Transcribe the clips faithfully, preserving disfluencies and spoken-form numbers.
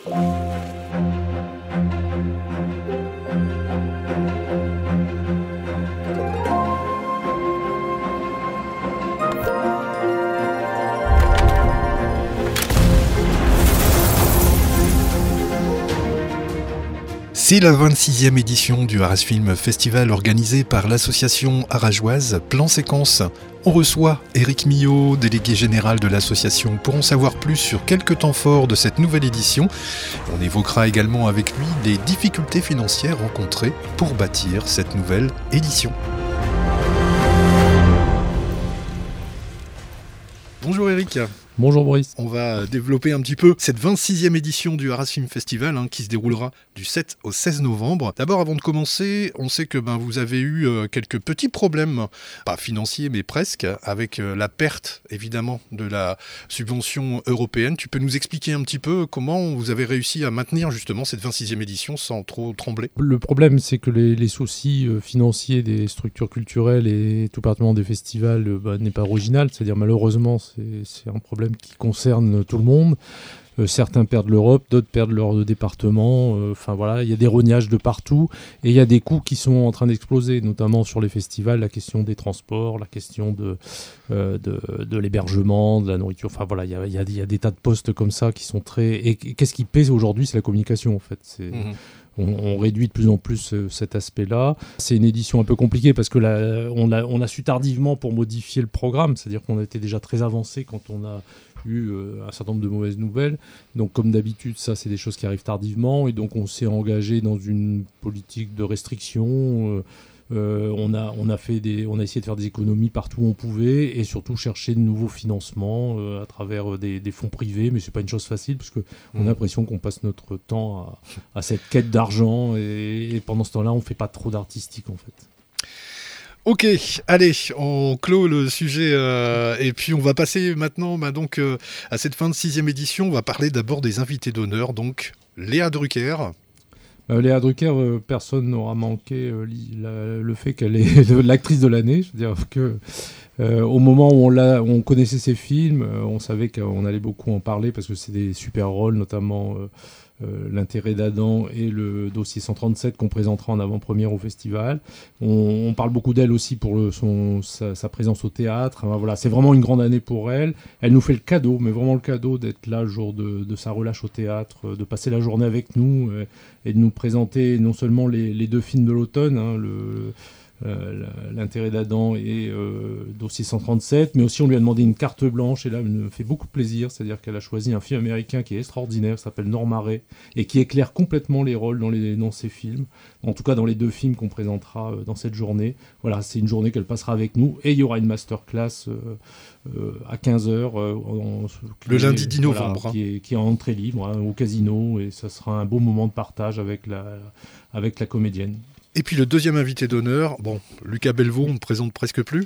C'est la vingt-sixième édition du Arras Film Festival organisée par l'association arageoise Plan Séquence. On reçoit Éric Millot, délégué général de l'association, pour en savoir plus sur quelques temps forts de cette nouvelle édition. On évoquera également avec lui les difficultés financières rencontrées pour bâtir cette nouvelle édition. Bonjour Éric. Bonjour Boris. On va développer un petit peu cette vingt-sixième édition du Arras Film Festival hein, qui se déroulera du sept au seize novembre. D'abord, avant de commencer, on sait que ben, vous avez eu euh, quelques petits problèmes, pas financiers mais presque, avec euh, la perte évidemment de la subvention européenne. Tu peux nous expliquer un petit peu comment vous avez réussi à maintenir justement cette vingt-sixième édition sans trop trembler ? Le problème, c'est que les, les soucis euh, financiers des structures culturelles et tout particulièrement des festivals euh, bah, n'est pas original. C'est-à-dire malheureusement, c'est, c'est un problème qui concerne tout le monde. Euh, certains perdent l'Europe, d'autres perdent leur département. Enfin euh, voilà, il y a des rognages de partout et il y a des coûts qui sont en train d'exploser, notamment sur les festivals, la question des transports, la question de, euh, de, de l'hébergement, de la nourriture. Enfin voilà, il y a, il y a, il y a des tas de postes comme ça qui sont très... Et qu'est-ce qui pèse aujourd'hui ? C'est la communication en fait. C'est... Mmh. On, on réduit de plus en plus euh, cet aspect-là. C'est une édition un peu compliquée parce que là, on, a, on a su tardivement pour modifier le programme, c'est-à-dire qu'on était déjà très avancé quand on a eu euh, un certain nombre de mauvaises nouvelles. Donc comme d'habitude, ça c'est des choses qui arrivent tardivement et donc on s'est engagé dans une politique de restriction. Euh, Euh, on, a, on, a fait des, on a essayé de faire des économies partout où on pouvait et surtout chercher de nouveaux financements euh, à travers des, des fonds privés, mais c'est pas une chose facile parce qu'on mmh. a l'impression qu'on passe notre temps à, à cette quête d'argent et, et pendant ce temps-là, on fait pas trop d'artistique en fait. Ok, allez, on clôt le sujet euh, et puis on va passer maintenant bah, donc, euh, à cette vingt-sixième édition. On va parler d'abord des invités d'honneur, donc Léa Drucker. Euh, Léa Drucker, euh, personne n'aura manqué euh, li, la, le fait qu'elle est l'actrice de l'année. Je veux dire que euh, au moment où on, l'a, où on connaissait ses films, euh, on savait qu'on allait beaucoup en parler parce que c'est des super rôles, notamment euh, euh, L'intérêt d'Adam et le dossier cent trente-sept qu'on présentera en avant-première au festival. On, on parle beaucoup d'elle aussi pour le, son, sa, sa présence au théâtre. Enfin, voilà, c'est vraiment une grande année pour elle. Elle nous fait le cadeau, mais vraiment le cadeau d'être là le jour de, de sa relâche au théâtre, de passer la journée avec nous euh, et de nous présenter non seulement les, les deux films de l'automne, hein, le, euh, L'intérêt d'Adam et euh, dossier cent trente-sept, mais aussi on lui a demandé une carte blanche et là elle me fait beaucoup plaisir, c'est-à-dire qu'elle a choisi un film américain qui est extraordinaire, qui s'appelle Normaré et qui éclaire complètement les rôles dans, les, dans ses films, en tout cas dans les deux films qu'on présentera euh, dans cette journée. Voilà, c'est une journée qu'elle passera avec nous et il y aura une masterclass euh, euh, à quinze heures euh, en, le lundi dix novembre voilà, qui, est, qui est en entrée libre hein, au casino et ça sera un beau moment de partage avec la, avec la comédienne. Et puis le deuxième invité d'honneur, bon, Lucas Belvaux, on ne présente presque plus.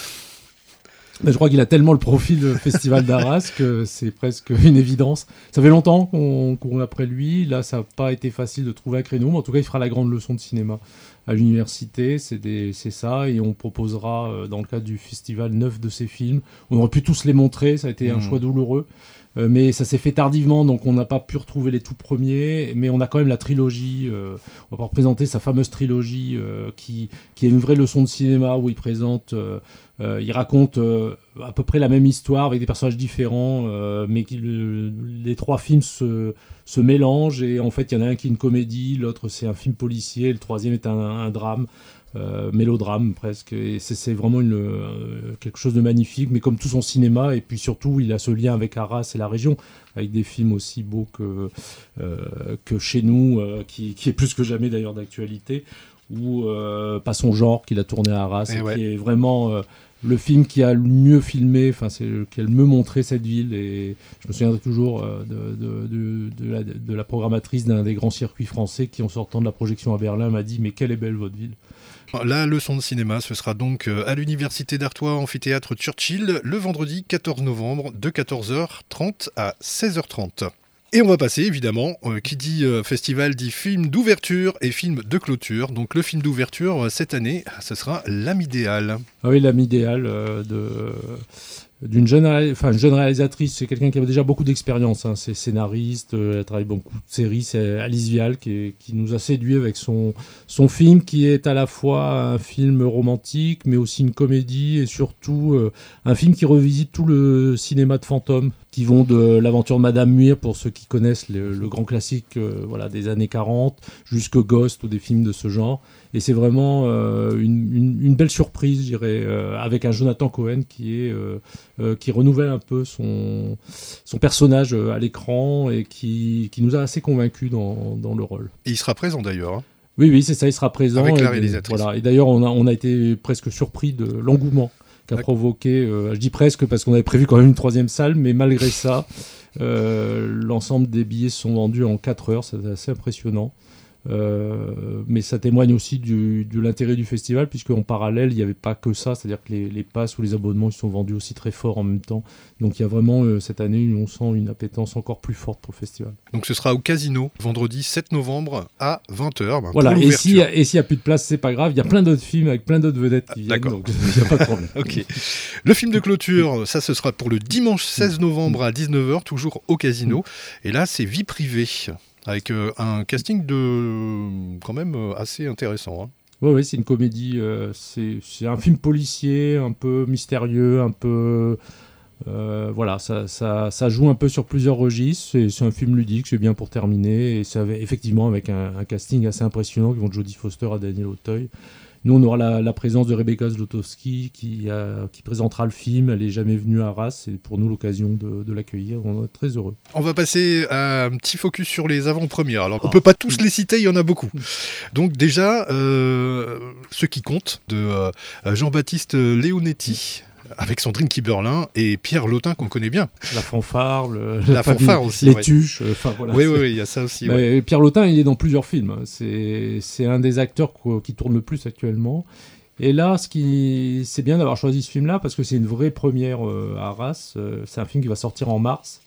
Mais je crois qu'il a tellement le profil du Festival d'Arras que c'est presque une évidence. Ça fait longtemps qu'on court après lui. Là, ça n'a pas été facile de trouver un créneau. Mais en tout cas, il fera la grande leçon de cinéma à l'université. C'est, des, c'est ça. Et on proposera, euh, dans le cadre du festival, neuf de ses films. On aurait pu tous les montrer. Ça a été mmh. un choix douloureux. Euh, mais ça s'est fait tardivement, donc on n'a pas pu retrouver les tout premiers, mais on a quand même la trilogie, euh, on va représenter sa fameuse trilogie euh, qui, qui est une vraie leçon de cinéma où il présente, euh, euh, il raconte euh, à peu près la même histoire avec des personnages différents, euh, mais qui, le, les trois films se, se mélangent et en fait il y en a un qui est une comédie, l'autre c'est un film policier, le troisième est un, un drame. Euh, mélodrame presque, et c'est, c'est vraiment une, euh, quelque chose de magnifique, mais comme tout son cinéma, et puis surtout il a ce lien avec Arras et la région, avec des films aussi beaux que, euh, que Chez nous, euh, qui, qui est plus que jamais d'ailleurs d'actualité, ou euh, Pas son genre, qu'il a tourné à Arras, et, et ouais. qui est vraiment euh, le film qui a le mieux filmé, enfin c'est qui a le mieux montré cette ville, et je me souviendrai toujours euh, de, de, de, de, la, de la programmatrice d'un des grands circuits français qui en sortant de la projection à Berlin m'a dit « mais quelle est belle votre ville ». La leçon de cinéma, ce sera donc à l'Université d'Artois, amphithéâtre Churchill, le vendredi quatorze novembre de quatorze heures trente à seize heures trente. Et on va passer, évidemment, euh, qui dit euh, festival dit film d'ouverture et film de clôture. Donc le film d'ouverture, euh, cette année, ce sera L'âme idéale. Ah oui, L'âme idéale euh, de... d'une jeune, ré... enfin, jeune réalisatrice. C'est quelqu'un qui avait déjà beaucoup d'expérience. Hein. C'est scénariste, euh, elle travaille beaucoup de séries. C'est Alice Vial qui, est... qui nous a séduit avec son, son film qui est à la fois un film romantique, mais aussi une comédie et surtout euh, un film qui revisite tout le cinéma de fantômes, qui vont de l'aventure de Madame Muir, pour ceux qui connaissent le, le grand classique euh, voilà, des années quarante, jusqu'au Ghost ou des films de ce genre. Et c'est vraiment euh, une, une, une belle surprise, je dirais, euh, avec un Jonathan Cohen qui, est, euh, euh, qui renouvelle un peu son, son personnage euh, à l'écran et qui, qui nous a assez convaincus dans, dans le rôle. Et il sera présent d'ailleurs. Hein. Oui, oui, c'est ça, il sera présent. Avec la et, réalisatrice. Voilà. Et d'ailleurs, on a, on a été presque surpris de l'engouement qu'a provoqué, euh, je dis presque parce qu'on avait prévu quand même une troisième salle, mais malgré ça, euh, l'ensemble des billets se sont vendus en quatre heures, c'est assez impressionnant. Euh, mais ça témoigne aussi du, de l'intérêt du festival, puisqu'en parallèle, il n'y avait pas que ça, c'est-à-dire que les, les passes ou les abonnements ils sont vendus aussi très fort en même temps. Donc il y a vraiment, euh, cette année, on sent une appétence encore plus forte pour le festival. Donc ce sera au Casino, vendredi sept novembre à vingt heures. Ben, voilà, et s'il si, n'y a plus de place, c'est pas grave, il y a plein d'autres films avec plein d'autres vedettes qui ah, viennent, donc il n'y a pas de problème. Ok. Le film de clôture, ça ce sera pour le dimanche seize novembre à dix-neuf heures, toujours au Casino. Et là, c'est Vie privée, avec euh, un casting de quand même euh, assez intéressant. Hein. Oui, ouais, c'est une comédie, euh, c'est, c'est un film policier, un peu mystérieux, un peu... Euh, voilà, ça, ça, ça joue un peu sur plusieurs registres, c'est, c'est un film ludique, c'est bien pour terminer, et c'est avec, effectivement avec un, un casting assez impressionnant qui vont de Jodie Foster à Daniel Auteuil. Nous, on aura la, la présence de Rebecca Zlotowski qui, a, qui présentera le film. Elle n'est jamais venue à Arras. C'est pour nous l'occasion de, de l'accueillir. On est très heureux. On va passer à un petit focus sur les avant-premières. Alors, on ne peut pas tous les citer, il y en a beaucoup. Donc déjà, euh, ce qui compte, de euh, Jean-Baptiste Leonetti, avec Sandrine Kiberlin et Pierre Lautin qu'on connaît bien. La fanfare, le, la fanfare aussi. Les ouais. tuches. Enfin, voilà, oui, oui, il y a ça aussi. Ouais. Pierre Lautin, il est dans plusieurs films. C'est, c'est un des acteurs qui tourne le plus actuellement. Et là, ce qui, c'est bien d'avoir choisi ce film-là parce que c'est une vraie première euh, à Arras. Euh, c'est un film qui va sortir en mars.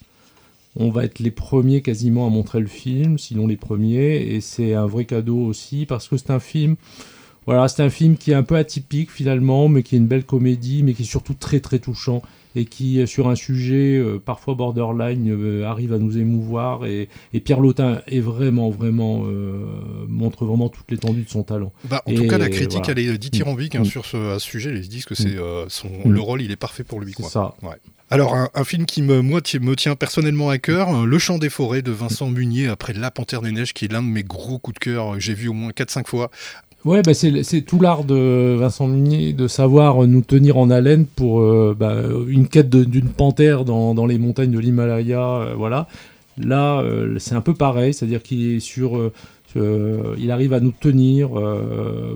On va être les premiers quasiment à montrer le film, sinon les premiers. Et c'est un vrai cadeau aussi parce que c'est un film... Voilà, c'est un film qui est un peu atypique finalement, mais qui est une belle comédie, mais qui est surtout très très touchant et qui, sur un sujet euh, parfois borderline, euh, arrive à nous émouvoir. Et, et Pierre Lautin est vraiment, vraiment, euh, montre vraiment toute l'étendue de son talent. Bah, en et, tout cas, la critique, voilà. elle est dithyrambique hein, mmh. sur ce, à ce sujet. Ils se disent que c'est, euh, son, mmh. le rôle, il est parfait pour lui. C'est quoi. ça. Ouais. Alors, un, un film qui me, moi, me tient personnellement à cœur, Le Chant des forêts de Vincent Munier, après La Panthère des Neiges, qui est l'un de mes gros coups de cœur, que j'ai vu au moins quatre cinq fois. Ouais, bah c'est, c'est tout l'art de Vincent Munier de savoir nous tenir en haleine pour euh, bah, une quête de, d'une panthère dans, dans les montagnes de l'Himalaya. Euh, voilà. Là, euh, c'est un peu pareil, c'est-à-dire qu'il est sur, euh, euh, il arrive à nous tenir euh,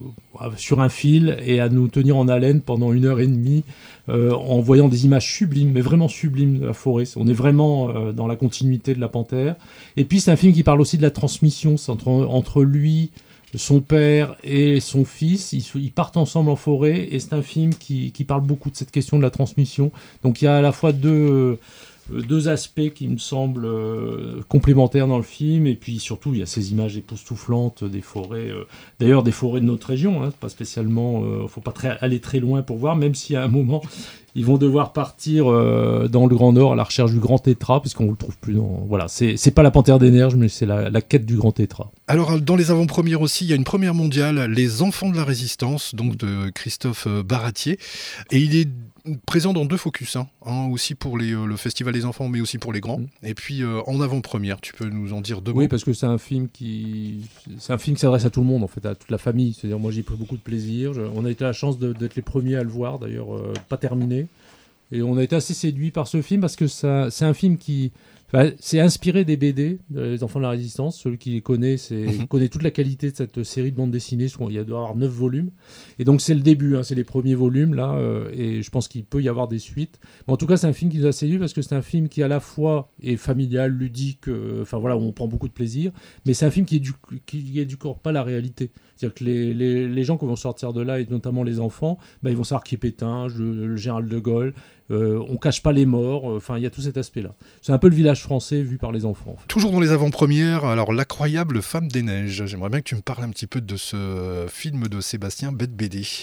sur un fil et à nous tenir en haleine pendant une heure et demie euh, en voyant des images sublimes, mais vraiment sublimes de la forêt. On est vraiment euh, dans la continuité de la panthère. Et puis c'est un film qui parle aussi de la transmission entre, entre lui, son père et son fils, ils, ils partent ensemble en forêt et c'est un film qui, qui parle beaucoup de cette question de la transmission. Donc il y a à la fois deux, deux aspects qui me semblent euh, complémentaires dans le film et puis surtout il y a ces images époustouflantes des forêts, euh, d'ailleurs des forêts de notre région, hein, pas spécialement, il euh, ne faut pas très, aller très loin pour voir, même si à un moment ils vont devoir partir euh, dans le Grand Nord à la recherche du Grand Tétra, puisqu'on ne le trouve plus dans... Voilà, c'est, c'est pas la Panthère des Neiges, mais c'est la, la quête du Grand Tétra. Alors, dans les avant-premières aussi, il y a une première mondiale, Les Enfants de la Résistance, donc de Christophe Baratier. Et il est présent dans deux focus, hein, hein, aussi pour les, euh, le Festival des enfants, mais aussi pour les grands. Mmh. Et puis, euh, en avant-première, tu peux nous en dire deux mots? Oui, parce que c'est un film qui... C'est un film qui s'adresse à tout le monde, en fait, à toute la famille. C'est-à-dire, moi, j'ai pris beaucoup de plaisir. Je... On a été la chance de, d'être les premiers à le voir, d'ailleurs, euh, pas terminé. Et on a été assez séduits par ce film parce que ça, c'est un film qui... Enfin, c'est inspiré des B D, Les Enfants de la Résistance. Celui qui les connaît, c'est, mmh. connaît toute la qualité de cette série de bande dessinée. Il y a doit y avoir neuf volumes. Et donc, c'est le début, hein, c'est les premiers volumes, là. Euh, et je pense qu'il peut y avoir des suites. Mais en tout cas, c'est un film qui nous a séduits parce que c'est un film qui, à la fois, est familial, ludique. Euh, enfin, voilà, où on prend beaucoup de plaisir. Mais c'est un film qui éduque, qui éduque pas la réalité. C'est-à-dire que les, les, les gens qui vont sortir de là, et notamment les enfants, bah, ils vont savoir qui est Pétain, le, le général de Gaulle. Euh, on cache pas les morts, enfin euh, il y a tout cet aspect-là. C'est un peu le village français vu par les enfants. En fait. Toujours dans les avant-premières, alors L'incroyable femme des neiges. J'aimerais bien que tu me parles un petit peu de ce film de Sébastien Bette-Bédé.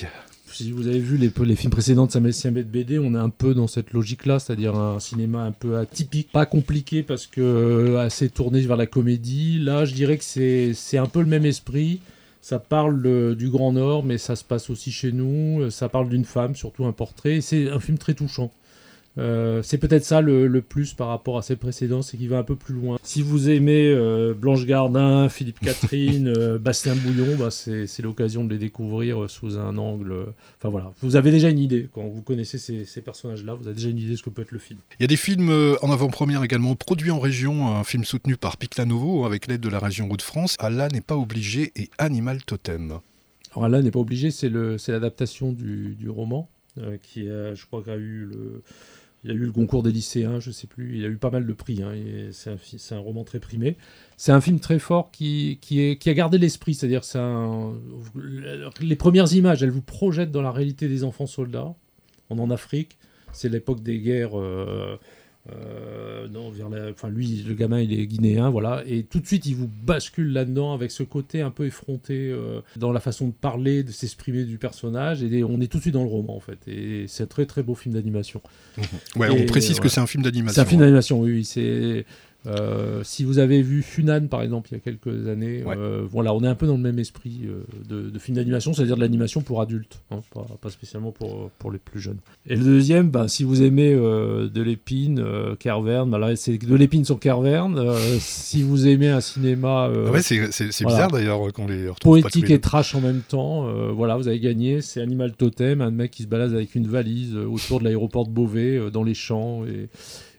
si vous avez vu les, les films précédents de Samuel Simbet-Bédé, on est un peu dans cette logique-là, c'est-à-dire un cinéma un peu atypique, pas compliqué parce que euh, assez tourné vers la comédie. Là, je dirais que c'est, c'est un peu le même esprit. Ça parle de, du Grand Nord, mais ça se passe aussi chez nous. Ça parle d'une femme, surtout un portrait. Et c'est un film très touchant. Euh, c'est peut-être ça le, le plus par rapport à ses précédents, c'est qu'il va un peu plus loin. Si vous aimez euh, Blanche Gardin, Philippe Catherine, euh, Bastien Bouillon, bah c'est, c'est l'occasion de les découvrir sous un angle. Euh, enfin voilà, vous avez déjà une idée quand vous connaissez ces, ces personnages-là, vous avez déjà une idée de ce que peut être le film. Il y a des films euh, en avant-première également produits en région, un film soutenu par Piclanovo avec l'aide de la région Hauts-de-France. Allah n'est pas obligé et Animal Totem. Alors Allah n'est pas obligé, c'est, le, c'est l'adaptation du, du roman euh, qui a, je crois, qu'il a eu le Il y a eu le concours des lycéens, je ne sais plus. Il y a eu pas mal de prix. Hein, et c'est, un, c'est un roman très primé. C'est un film très fort qui, qui, est, qui a gardé l'esprit. C'est-à-dire c'est un, les premières images, elles vous projettent dans la réalité des enfants soldats. On est en Afrique. C'est l'époque des guerres. Euh, euh, non, vers la, enfin, lui, le gamin, il est guinéen. Voilà, et tout de suite, il vous bascule là-dedans avec ce côté un peu effronté euh, dans la façon de parler, de s'exprimer du personnage. Et on est tout de suite dans le roman, en fait. Et c'est un très, très beau film d'animation. Mmh. Ouais, et, on précise voilà. que c'est un film d'animation. C'est un film d'animation, oui. oui c'est, euh, si vous avez vu Funan, par exemple, il y a quelques années, ouais. euh, voilà, on est un peu dans le même esprit euh, de, de film d'animation, c'est-à-dire de l'animation pour adultes, hein, pas, pas spécialement pour, pour les plus jeunes. Et le deuxième, ben, si vous aimez euh, de l'épine, euh, Kervern, ben là, c'est de l'épine sur Kervern. Euh, si vous aimez un cinéma... Euh, ah ouais, c'est, c'est, c'est voilà, bizarre d'ailleurs qu'on les retrouve poétique pas tous les et trash en même temps, euh, voilà, vous avez gagné. C'est Animal Totem, un mec qui se balade avec une valise euh, autour de l'aéroport de Beauvais, euh, dans les champs, et...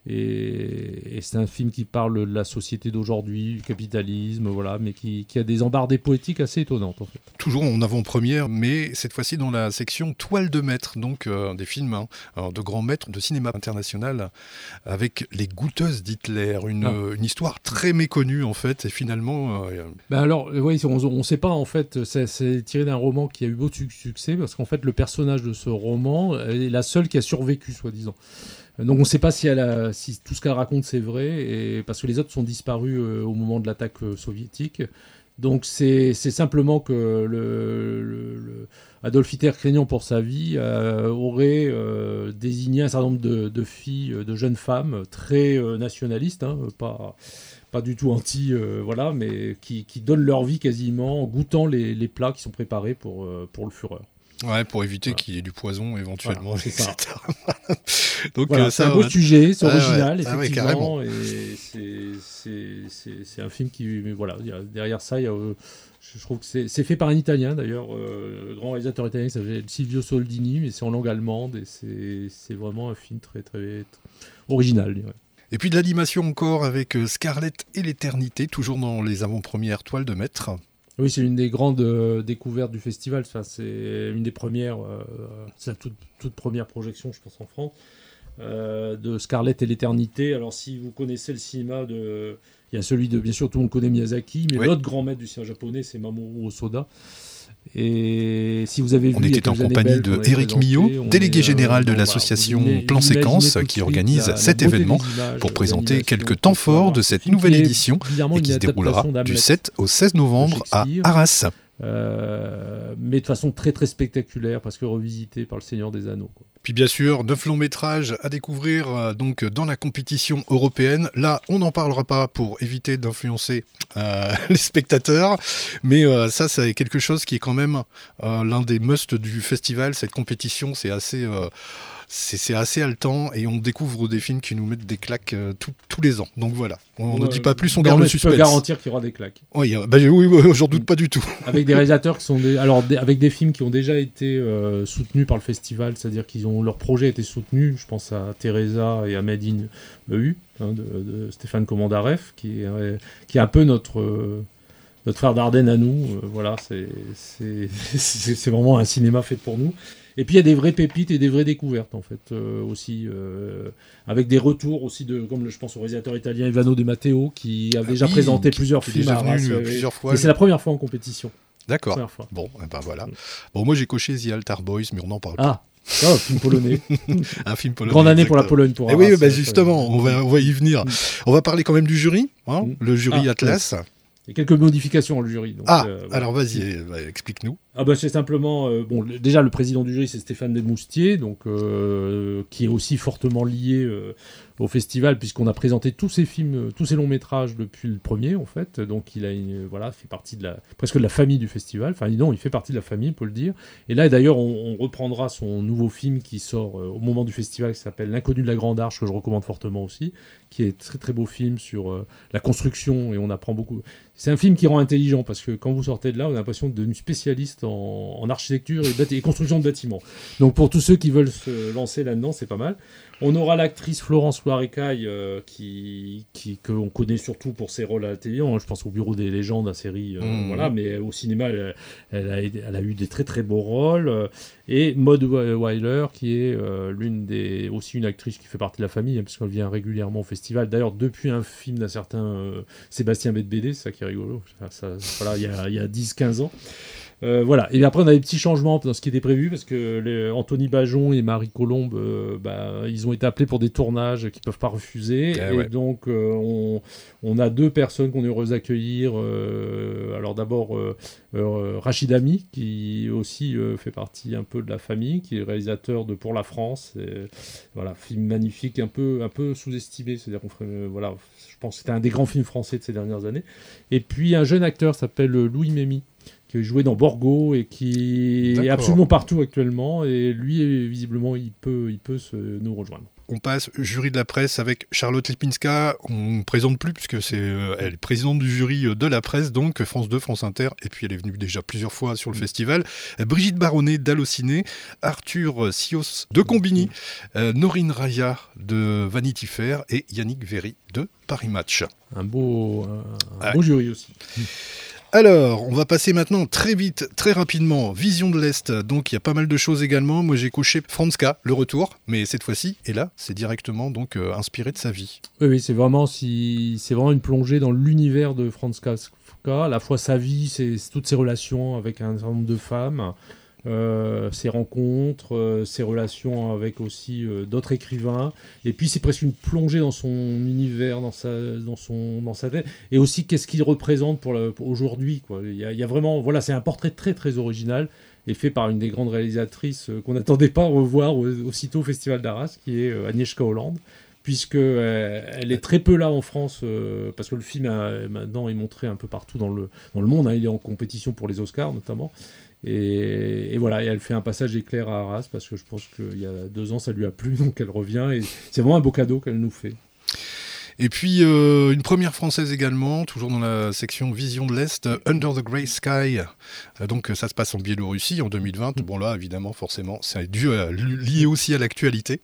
Et, et c'est un film qui parle de la société d'aujourd'hui, du capitalisme, voilà, mais qui, qui a des embardées poétiques assez étonnantes en fait. Toujours en avant-première, mais cette fois-ci dans la section Toile de maître, donc euh, des films hein, de grands maîtres de cinéma international, avec Les Goûteuses d'Hitler, une, ah. euh, une histoire très méconnue en fait, et finalement... Euh, ben alors, oui, on ne sait pas en fait, c'est, c'est tiré d'un roman qui a eu beaucoup de succès, parce qu'en fait le personnage de ce roman est la seule qui a survécu, soi-disant. Donc on ne sait pas si, elle a, si tout ce qu'elle raconte c'est vrai, et, parce que les autres sont disparus euh, au moment de l'attaque euh, soviétique. Donc c'est, c'est simplement que le, le, le Adolf Hitler, craignant pour sa vie, euh, aurait euh, désigné un certain nombre de, de filles, de jeunes femmes très euh, nationalistes, hein, pas, pas du tout anti, euh, voilà, mais qui, qui donnent leur vie quasiment en goûtant les, les plats qui sont préparés pour, euh, pour le Führer. Ouais, pour éviter voilà. qu'il y ait du poison éventuellement, voilà, c'est ça. Donc voilà, euh, c'est ça, un beau ouais. sujet, c'est original, ah ouais. effectivement, ah ouais, et c'est, c'est, c'est, c'est un film qui, mais voilà, derrière ça, il y a, euh, je trouve que c'est, c'est fait par un Italien d'ailleurs, euh, le grand réalisateur italien qui s'appelle Silvio Soldini, mais c'est en langue allemande, et c'est, c'est vraiment un film très, très, très original, je dirais. Et puis de l'animation encore avec Scarlett et l'éternité, toujours dans les avant-premières Toiles de maître. Oui, c'est une des grandes euh, découvertes du festival. Enfin, c'est une des premières, euh, c'est la toute, toute première projection, je pense, en France, euh, de Scarlett et l'éternité. Alors, si vous connaissez le cinéma, de... il y a celui de, bien sûr, tout le monde connaît Miyazaki, mais oui. L'autre grand maître du cinéma japonais, c'est Mamoru Hosoda. Et si vous avez vu, on était en compagnie de Éric Millot, délégué est, général euh, de l'association voilà, Plan Séquence, qui organise la, cet la événement pour présenter quelques temps forts de cette nouvelle édition et qui se déroulera du sept au seize novembre à Arras. Euh, mais de façon très très spectaculaire parce que revisité par le Seigneur des Anneaux, quoi. Puis bien sûr, neuf longs métrages à découvrir euh, donc dans la compétition européenne. Là, on n'en parlera pas pour éviter d'influencer euh, les spectateurs, mais euh, ça, c'est quelque chose qui est quand même euh, l'un des musts du festival. Cette compétition, c'est assez... Euh, C'est, c'est assez haletant et on découvre des films qui nous mettent des claques euh, tout, tous les ans. Donc voilà, on ouais, ne dit pas plus, on garde le suspense. Je peux garantir qu'il y aura des claques. Oui, bah, oui, oui, j'en doute pas du tout. Avec des réalisateurs qui sont des, alors des, avec des films qui ont déjà été euh, soutenus par le festival, c'est-à-dire qu'ils ont leur projet a été soutenu. Je pense à Teresa et à Made in E U hein, de, de Stéphane Commandareff, qui est qui est un peu notre euh, notre frère Dardenne à nous. Euh, voilà, c'est c'est, c'est c'est vraiment un cinéma fait pour nous. Et puis il y a des vraies pépites et des vraies découvertes en fait euh, aussi, euh, avec des retours aussi de, comme le, je pense au réalisateur italien Ivano De Matteo qui a déjà ah oui, présenté qui, plusieurs qui films à Arras, euh, plusieurs fois. Et c'est la première fois en compétition. D'accord. Bon, eh ben voilà. Bon, moi j'ai coché The Altar Boys, mais on n'en parle pas. Ah. Oh, film polonais. Un film polonais. Grande année exactement. Pour la Pologne pour Arras. Et oui, bah justement, on va, on va y venir. Mm. On va parler quand même du jury, hein, mm. le jury ah, Atlas. Ouais. Il y a quelques modifications dans le jury. Donc, ah, euh, voilà. alors vas-y, bah, explique-nous. Ah bah c'est simplement euh, bon le- déjà le président du jury c'est Stéphane Desmoustiers donc euh, qui est aussi fortement lié euh, au festival puisqu'on a présenté tous ces films euh, tous ces longs métrages depuis le premier en fait donc il a une, voilà fait partie de la presque de la famille du festival enfin non il fait partie de la famille on peut le dire et là d'ailleurs on, on reprendra son nouveau film qui sort euh, au moment du festival qui s'appelle L'inconnu de la Grande Arche que je recommande fortement aussi qui est très très beau film sur euh, la construction et on apprend beaucoup. C'est un film qui rend intelligent parce que quand vous sortez de là, on a l'impression d'être devenu spécialiste en, en architecture et, bâti- et construction de bâtiments. Donc pour tous ceux qui veulent se lancer là-dedans, c'est pas mal. On aura l'actrice Florence Loirecaille euh, qui, qui qu'on connaît surtout pour ses rôles à la télé. Hein. Je pense au Bureau des légendes, la série, euh, Mmh. voilà. Mais au cinéma, elle, elle, a, elle a eu des très très beaux rôles. Euh, Et Maud Weiler, qui est euh, l'une des aussi une actrice qui fait partie de la famille, hein, puisqu'elle vient régulièrement au festival. D'ailleurs, depuis un film d'un certain euh, Sébastien Bedbédé, c'est ça qui est rigolo. Ça, ça, voilà, il y a, il y a dix quinze ans. Euh, voilà. Et après, on a des petits changements dans ce qui était prévu parce que les, Anthony Bajon et Marie Colombe, euh, bah, ils ont été appelés pour des tournages qu'ils peuvent pas refuser. Eh et ouais. donc, euh, on, on a deux personnes qu'on est heureux d'accueillir. Euh, alors d'abord, euh, euh, Rachid Ami, qui aussi euh, fait partie un peu de la famille, qui est réalisateur de Pour la France. Et, voilà, film magnifique, un peu, un peu sous-estimé. C'est-à-dire qu'on ferait, euh, voilà, je pense que c'était un des grands films français de ces dernières années. Et puis un jeune acteur s'appelle Louis Mémy, qui jouait dans Borgo et qui D'accord. est absolument partout actuellement. Et lui, visiblement, il peut, il peut se, nous rejoindre. On passe jury de la presse avec Charlotte Lipinska. On ne présente plus puisque c'est euh, elle est présidente du jury euh, de la presse, donc France deux, France Inter. Et puis elle est venue déjà plusieurs fois sur le Mmh. festival. Euh, Brigitte Baronnet d'Allociné, Arthur Sios de Combini, euh, Norine Raya de Vanity Fair et Yannick Véry de Paris Match. Un beau, un, un Ouais. beau jury aussi. Alors, on va passer maintenant très vite, très rapidement, Vision de l'Est. Donc, il y a pas mal de choses également. Moi, j'ai coché Franska, le retour, mais cette fois-ci, et là, c'est directement donc euh, inspiré de sa vie. Oui, oui, c'est vraiment, si, c'est vraiment une plongée dans l'univers de Franz Kafka. À la fois sa vie, c'est, c'est toutes ses relations avec un certain nombre de femmes, euh, ses rencontres, euh, ses relations avec aussi euh, d'autres écrivains. Et puis, c'est presque une plongée dans son univers, dans sa, dans son, dans sa tête. Et aussi, qu'est-ce qu'il représente pour, le, pour aujourd'hui, quoi. Il y a, il y a vraiment, voilà, c'est un portrait très, très original et fait par une des grandes réalisatrices euh, qu'on n'attendait pas revoir au- aussitôt au Festival d'Arras, qui est euh, Agnieszka Holland, puisque euh, elle est très peu là en France, euh, parce que le film a, maintenant est montré un peu partout dans le, dans le monde, hein, il est en compétition pour les Oscars notamment, et, et voilà, et elle fait un passage éclair à Arras, parce que je pense qu'il y a deux ans ça lui a plu, donc elle revient, et c'est vraiment un beau cadeau qu'elle nous fait. Et puis, euh, une première française également, toujours dans la section Vision de l'Est, euh, Under the Grey Sky. Euh, donc, euh, ça se passe en Biélorussie en deux mille vingt. Bon, là, évidemment, forcément, c'est dû à- lié aussi à l'actualité.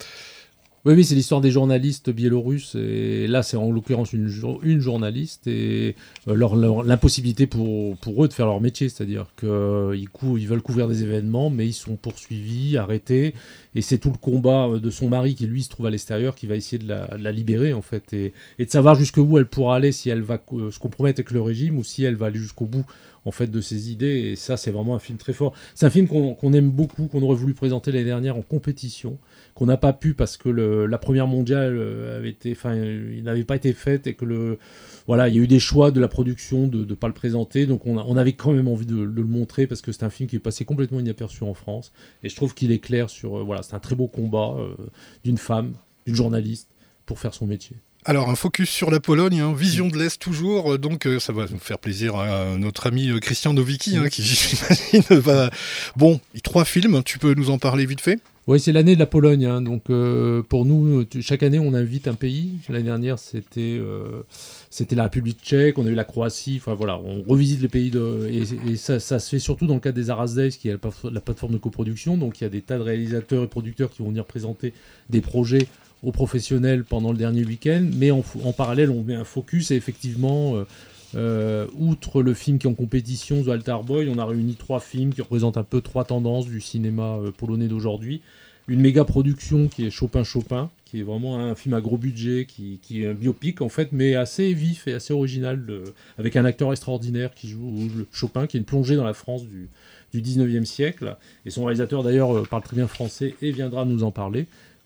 Oui, oui, c'est l'histoire des journalistes biélorusses, et là c'est en l'occurrence une, jour- une journaliste, et euh, leur, leur- l'impossibilité pour, pour eux de faire leur métier, c'est-à-dire qu'ils cou- ils veulent couvrir des événements, mais ils sont poursuivis, arrêtés, et c'est tout le combat euh, de son mari qui lui se trouve à l'extérieur, qui va essayer de la, de la libérer en fait, et, et de savoir jusqu'où elle pourra aller, si elle va euh, se compromettre avec le régime, ou si elle va aller jusqu'au bout en fait de ses idées, et ça c'est vraiment un film très fort. C'est un film qu'on, qu'on aime beaucoup, qu'on aurait voulu présenter l'année dernière en compétition, qu'on n'a pas pu parce que le, la première mondiale euh, avait été, enfin, il n'avait pas été faite, et que le, voilà, il y a eu des choix de la production de ne pas le présenter, donc on, a, on avait quand même envie de, de le montrer parce que c'est un film qui est passé complètement inaperçu en France, et je trouve qu'il est clair sur, euh, voilà, c'est un très beau combat euh, d'une femme, d'une journaliste pour faire son métier. Alors, un focus sur la Pologne, hein, Vision de l'Est toujours, euh, donc euh, ça va nous faire plaisir à notre ami euh, Christian Nowicki, hein, qui, j'imagine, va... Bon, trois films, tu peux nous en parler vite fait ? Oui, c'est l'année de la Pologne, hein, donc euh, pour nous, tu- chaque année on invite un pays. L'année dernière c'était euh, c'était la République tchèque, on a eu la Croatie, enfin voilà, on revisite les pays, de, et, et ça, ça se fait surtout dans le cadre des Arras Days, qui est la, plate- la plateforme de coproduction, donc il y a des tas de réalisateurs et producteurs qui vont venir présenter des projets aux professionnels pendant le dernier week-end, mais en, en parallèle on met un focus, et effectivement... Euh, Euh, outre le film qui est en compétition, The Altar Boy, on a réuni trois films qui représentent un peu trois tendances du cinéma euh, polonais d'aujourd'hui. Une méga production qui est Chopin Chopin, qui est vraiment un film à gros budget, qui, qui est un biopic en fait, mais assez vif et assez original, de, avec un acteur extraordinaire qui joue le Chopin, qui est une plongée dans la France du, du dix-neuvième siècle. Et son réalisateur d'ailleurs euh, parle très bien français et viendra nous en parler.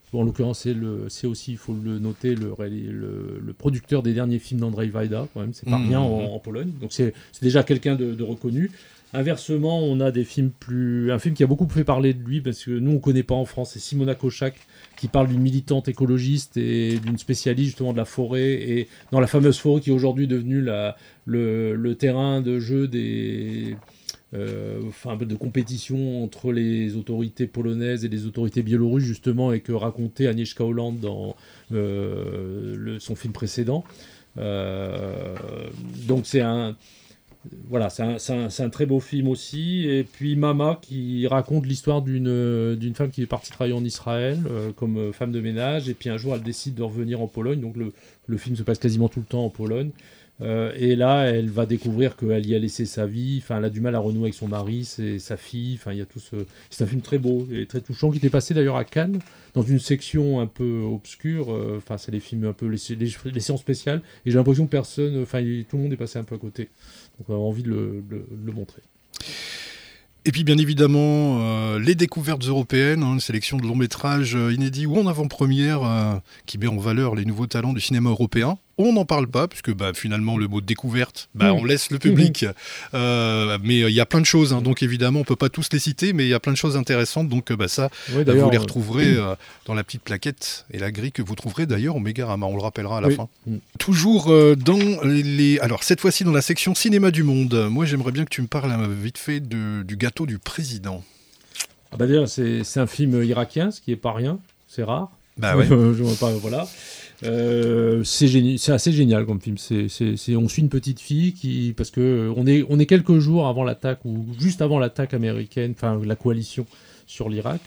Bon, en l'occurrence, c'est, le, c'est aussi, il faut le noter, le, le, le producteur des derniers films d'Andrzej Wajda, quand même, c'est pas mmh, rien en, en Pologne. Donc c'est, c'est déjà quelqu'un de, de reconnu. Inversement, on a des films plus... Un film qui a beaucoup fait parler de lui, parce que nous, on ne connaît pas en France, c'est Simona Kochak, qui parle d'une militante écologiste et d'une spécialiste justement de la forêt, et dans la fameuse forêt qui est aujourd'hui devenue la, le, le terrain de jeu des... Euh, enfin, de compétition entre les autorités polonaises et les autorités biélorusses, justement, et que racontait Agnieszka Holland dans euh, le, son film précédent. Euh, donc c'est un... Voilà, c'est un, c'est, un, c'est un très beau film aussi. Et puis Mama, qui raconte l'histoire d'une, d'une femme qui est partie travailler en Israël euh, comme femme de ménage. Et puis un jour, elle décide de revenir en Pologne. Donc le, le film se passe quasiment tout le temps en Pologne. Euh, et là, elle va découvrir qu'elle y a laissé sa vie. Enfin, elle a du mal à renouer avec son mari, c'est sa fille. Enfin, il y a tout ce... C'est un film très beau et très touchant qui était passé d'ailleurs à Cannes dans une section un peu obscure. Enfin, euh, c'est les films un peu les, les, les séances spéciales. Et j'ai l'impression que personne, enfin, tout le monde est passé un peu à côté. Donc, on a envie de le, le, le montrer. Et puis bien évidemment, euh, les découvertes européennes, hein, une sélection de longs métrages euh, inédits ou en avant-première euh, qui met en valeur les nouveaux talents du cinéma européen. On n'en parle pas, puisque bah, finalement, le mot découverte, bah, mmh. on laisse le public. Mmh. Euh, mais il euh, y a plein de choses, hein, donc évidemment, on ne peut pas tous les citer, mais il y a plein de choses intéressantes. Donc bah, ça, oui, bah, vous les retrouverez euh, dans la petite plaquette et la grille que vous trouverez d'ailleurs au Mégarama, on le rappellera à la oui. fin. Mmh. Toujours euh, dans les... Alors, cette fois-ci, dans la section Cinéma du Monde, moi, j'aimerais bien que tu me parles euh, vite fait de, du gâteau du président. Ah bah déjà, c'est, c'est un film irakien, ce qui n'est pas rien, c'est rare. Bah ouais. Je vois pas, voilà. Euh, c'est, géni- c'est assez génial comme film. C'est, c'est, c'est, on suit une petite fille qui, parce que on est, on est quelques jours avant l'attaque ou juste avant l'attaque américaine, enfin la coalition sur l'Irak.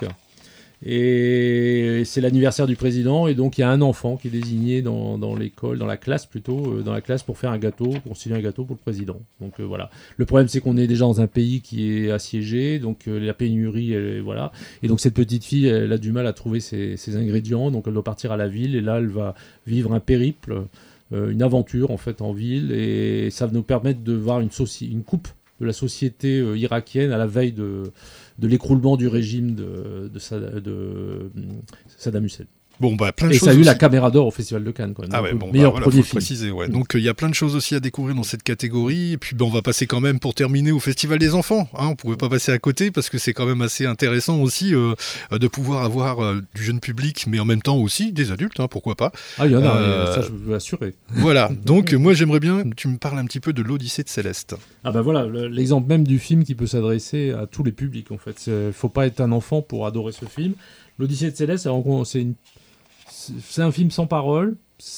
Et c'est l'anniversaire du président et donc il y a un enfant qui est désigné dans, dans l'école, dans la classe plutôt, euh, dans la classe pour faire un gâteau, pour constituer un gâteau pour le président. Donc euh, voilà. Le problème c'est qu'on est déjà dans un pays qui est assiégé, donc euh, la pénurie, elle, voilà. Et donc cette petite fille, elle a du mal à trouver ses, ses ingrédients, donc elle doit partir à la ville et là elle va vivre un périple, euh, une aventure en fait en ville et ça va nous permettre de voir une, soci- une coupe de la société euh, irakienne à la veille de de l'écroulement du régime de, de, Sad- de Saddam Hussein. Bon, bah, plein de et choses ça a eu aussi. la Caméra d'Or au Festival de Cannes, quand même. Ah ouais, bon, meilleur bah, voilà, premier faut film. Préciser, ouais. Donc, il euh, y a plein de choses aussi à découvrir dans cette catégorie. Et puis, bah, on va passer quand même, pour terminer, au Festival des enfants. Hein, on ne pouvait pas passer à côté parce que c'est quand même assez intéressant aussi euh, de pouvoir avoir euh, du jeune public, mais en même temps aussi des adultes, hein, pourquoi pas. Ah, il y en a, euh, ça je peux l'assurer. Voilà, donc moi j'aimerais bien que tu me parles un petit peu de l'Odyssée de Céleste. Ah ben voilà, le, l'exemple même du film qui peut s'adresser à tous les publics, en fait. Il ne faut pas être un enfant pour adorer ce film. L'Odyssée de Céleste, c'est une C'est un film sans parole,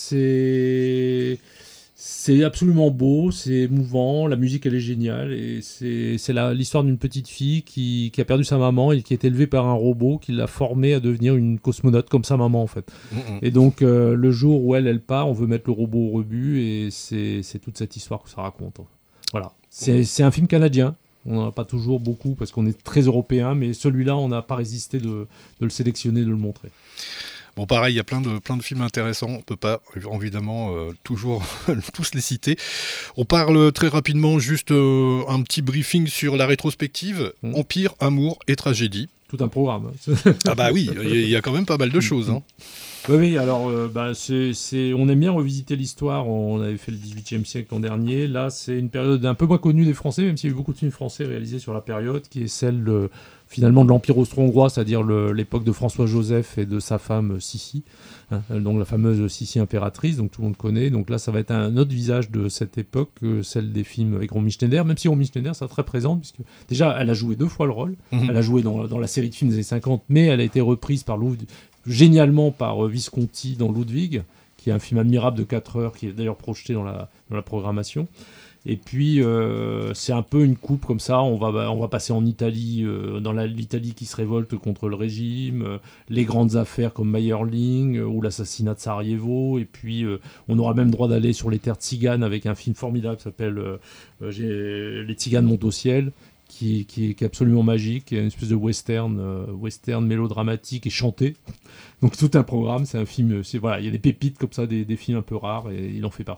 c'est, c'est absolument beau, c'est émouvant, la musique elle est géniale, et c'est, c'est la, l'histoire d'une petite fille qui, qui a perdu sa maman et qui est élevée par un robot qui l'a formée à devenir une cosmonaute comme sa maman en fait. Mmh. Et donc euh, le jour où elle, elle part, on veut mettre le robot au rebut et c'est, c'est toute cette histoire que ça raconte. Voilà, c'est, c'est un film canadien. On n'en a pas toujours beaucoup parce qu'on est très européen, mais celui-là on n'a pas résisté de, de le sélectionner, de le montrer. Bon, pareil, il y a plein de, plein de films intéressants. On ne peut pas, évidemment, euh, toujours tous les citer. On parle très rapidement, juste euh, un petit briefing sur la rétrospective. Mmh. Empire, amour et tragédie. Tout un programme. Ah bah oui, il y a quand même pas mal de choses. Hein. Oui, oui, alors, euh, bah, c'est, c'est, on aime bien revisiter l'histoire. On avait fait le dix-huitième siècle l'an dernier. Là, c'est une période un peu moins connue des Français, même s'il y a eu beaucoup de films français réalisés sur la période, qui est celle de, finalement de l'Empire austro-hongrois, c'est-à-dire le, l'époque de François-Joseph et de sa femme Sissi, hein, donc la fameuse Sissi impératrice, donc tout le monde connaît. Donc là, ça va être un autre visage de cette époque que celle des films avec Romy Schneider, même si Romy Schneider sera très présente, puisque déjà, elle a joué deux fois le rôle. Mmh. Elle a joué dans, dans la série de films des années cinquante, mais elle a été reprise par Lou, génialement par Visconti dans Ludwig, qui est un film admirable de quatre heures, qui est d'ailleurs projeté dans la, dans la programmation. Et puis, euh, c'est un peu une coupe comme ça. On va, on va passer en Italie, euh, dans la, l'Italie qui se révolte contre le régime, euh, les grandes affaires comme Mayerling euh, ou l'assassinat de Sarajevo. Et puis, euh, on aura même droit d'aller sur les terres tziganes avec un film formidable qui s'appelle euh, euh, Les Tziganes montent au ciel, qui, qui, qui est absolument magique, une espèce de western, euh, western mélodramatique et chanté. Donc, tout un programme. C'est un film. C'est, voilà, il y a des pépites comme ça, des, des films un peu rares, et il en fait partie.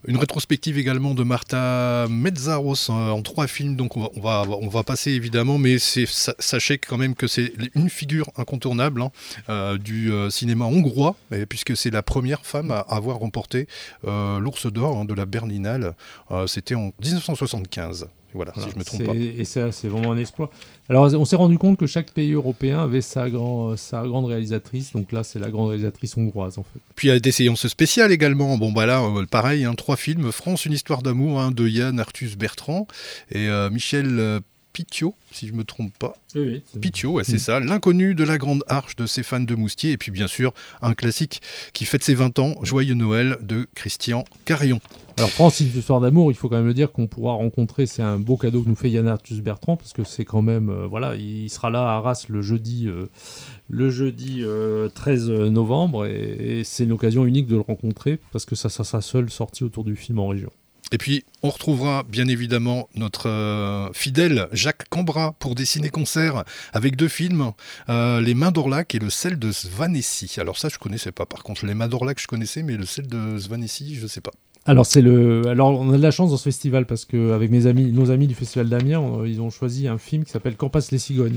Une rétrospective également de Marta Metzaros hein, en trois films, donc on va, on va, on va passer évidemment, mais c'est, sachez quand même que c'est une figure incontournable hein, euh, du euh, cinéma hongrois, puisque c'est la première femme à avoir remporté euh, l'Ours d'Or hein, de la Berlinale, euh, c'était en dix-neuf cent soixante-quinze. Voilà, voilà, si je me trompe pas. Et ça, c'est vraiment un exploit. Alors, on s'est rendu compte que chaque pays européen avait sa, grand, sa grande réalisatrice. Donc là, c'est la grande réalisatrice hongroise, en fait. Puis il y a des séances spéciales également. Bon, bah là, euh, pareil, hein, trois films. France, une histoire d'amour hein, de Yann Arthus Bertrand et euh, Michel euh, Pitiot, si je me trompe pas. Oui, oui. Pitiot, ouais, c'est mmh. ça. L'inconnu de la Grande Arche de Stéphane de Moustier. Et puis, bien sûr, un classique qui fête ses vingt ans, Joyeux Noël de Christian Carion. Alors, France, une histoire d'amour, il faut quand même le dire qu'on pourra rencontrer. C'est un beau cadeau que nous fait Yann Arthus Bertrand, parce que c'est quand même. Euh, voilà, il sera là à Arras le jeudi, euh, le jeudi euh, treize novembre, et, et c'est une occasion unique de le rencontrer, parce que ça sera sa seule sortie autour du film en région. Et puis, on retrouvera bien évidemment notre euh, fidèle Jacques Cambra pour des ciné-concerts avec deux films, euh, Les Mains d'Orlac et Le Sel de Svanessy. Alors ça, je connaissais pas. Par contre, Les Mains d'Orlac, je connaissais, mais Le Sel de Svanessy, je sais pas. Alors, c'est le... Alors, on a de la chance dans ce festival, parce qu'avec mes amis, nos amis du Festival d'Amiens, on... ils ont choisi un film qui s'appelle Quand passent les cigognes.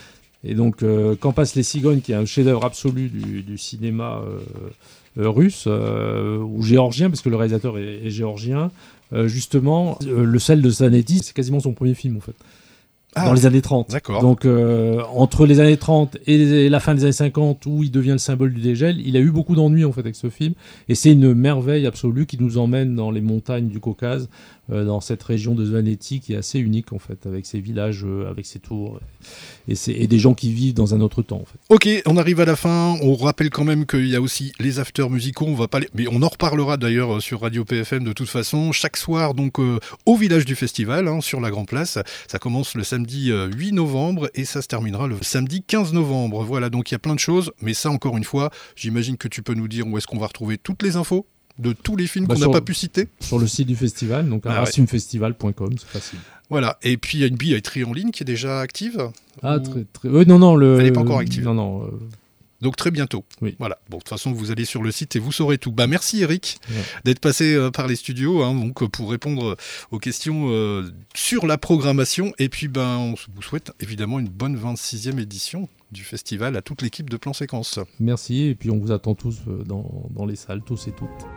Et donc, euh, Quand passent les cigognes, qui est un chef-d'œuvre absolu du, du cinéma euh, euh, russe, euh, ou géorgien, parce que le réalisateur est, est géorgien. Euh, justement, euh, Le Sel de Zanetti, c'est quasiment son premier film en fait, ah, dans les années trente. D'accord. Donc euh, entre les années trente et la fin des années cinquante, où il devient le symbole du dégel, il a eu beaucoup d'ennuis en fait avec ce film, et c'est une merveille absolue qui nous emmène dans les montagnes du Caucase, euh, dans cette région de Svaneti qui est assez unique en fait, avec ses villages, euh, avec ses tours, et, c'est, et des gens qui vivent dans un autre temps en fait. Ok, on arrive à la fin. On rappelle quand même qu'il y a aussi les afters musicaux. On va pas les... mais on en reparlera d'ailleurs sur Radio P F M de toute façon. Chaque soir donc euh, au village du festival, hein, sur la Grand Place. Ça commence le samedi euh, huit novembre et ça se terminera le samedi quinze novembre. Voilà, donc il y a plein de choses. Mais ça, encore une fois, j'imagine que tu peux nous dire où est-ce qu'on va retrouver toutes les infos de tous les films bah qu'on n'a pas pu citer. Sur le site du festival, donc ah arasfilmfestival point com, c'est facile. Voilà, et puis il y a une billetterie en ligne qui est déjà active. Ah, ou... très, très... Oui, non, non, le... Elle n'est pas encore active. Non, non. Euh... Donc très bientôt. Oui. Voilà. Bon, de toute façon, vous allez sur le site et vous saurez tout. Bah, merci Eric ouais. d'être passé euh, par les studios hein, donc, pour répondre aux questions euh, sur la programmation. Et puis, ben, on vous souhaite évidemment une bonne vingt-sixième édition du festival à toute l'équipe de Plan Séquence. Merci, et puis on vous attend tous dans, dans les salles, tous et toutes.